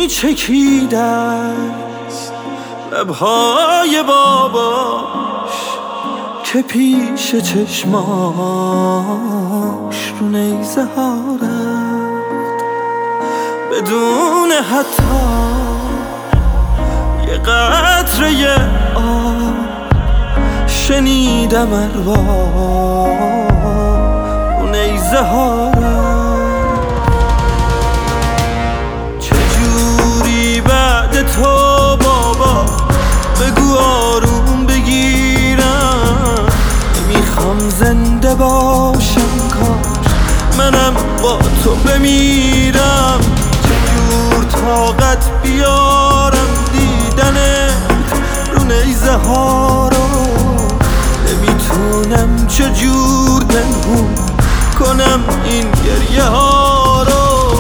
چکیده است لبهای باباش که پیش چشماش رو نیزه ها رفت بدون حتی یه قطره آب. شنیدم ارواح رو نیزه ها رفت. چجوری بعد تو بابا بگو آروم بگیرم. نمیخوام زنده باشم کاش منم با تو بمیرم. چجور طاقت بیارم دیدنت رو نیزه ها رو. نمیتونم چجور پنهون کنم این گریه ها رو.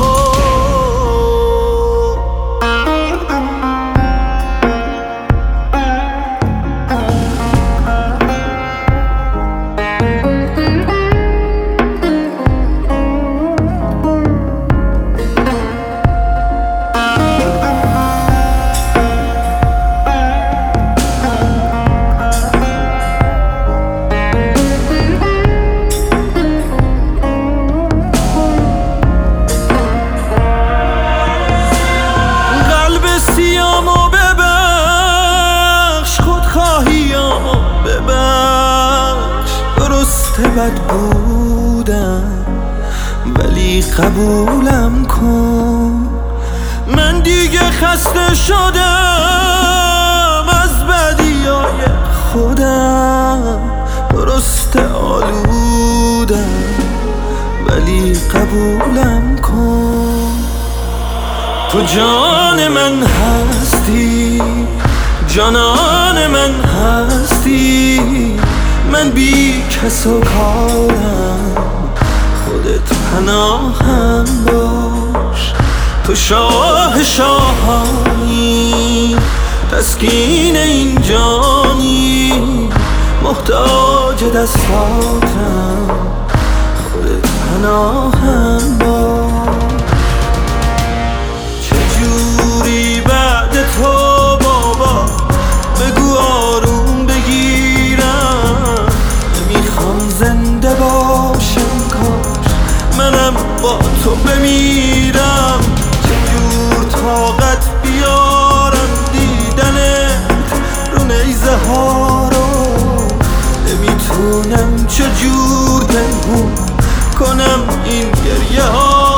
بد بودم ولی قبولم کن. من دیگه خسته شدم از بدیای خودم. درسته آلودم ولی قبولم کن. تو جان من هستی جانان من هستی. من بی کس و کارم خودت پناهم باش. تو شاه شاهانی تسکین این جانی. محتاج دستاتم خودت پناهم باش. چجوری بعد تو بابا بگو آروم بگیرم. نمیخوام زنده باشم کاش منم با تو بمیرم. چجور طاقت بیارم دیدنت رو نیزه ها رو. نمیتونم چجور پنهون کنم این گریه ها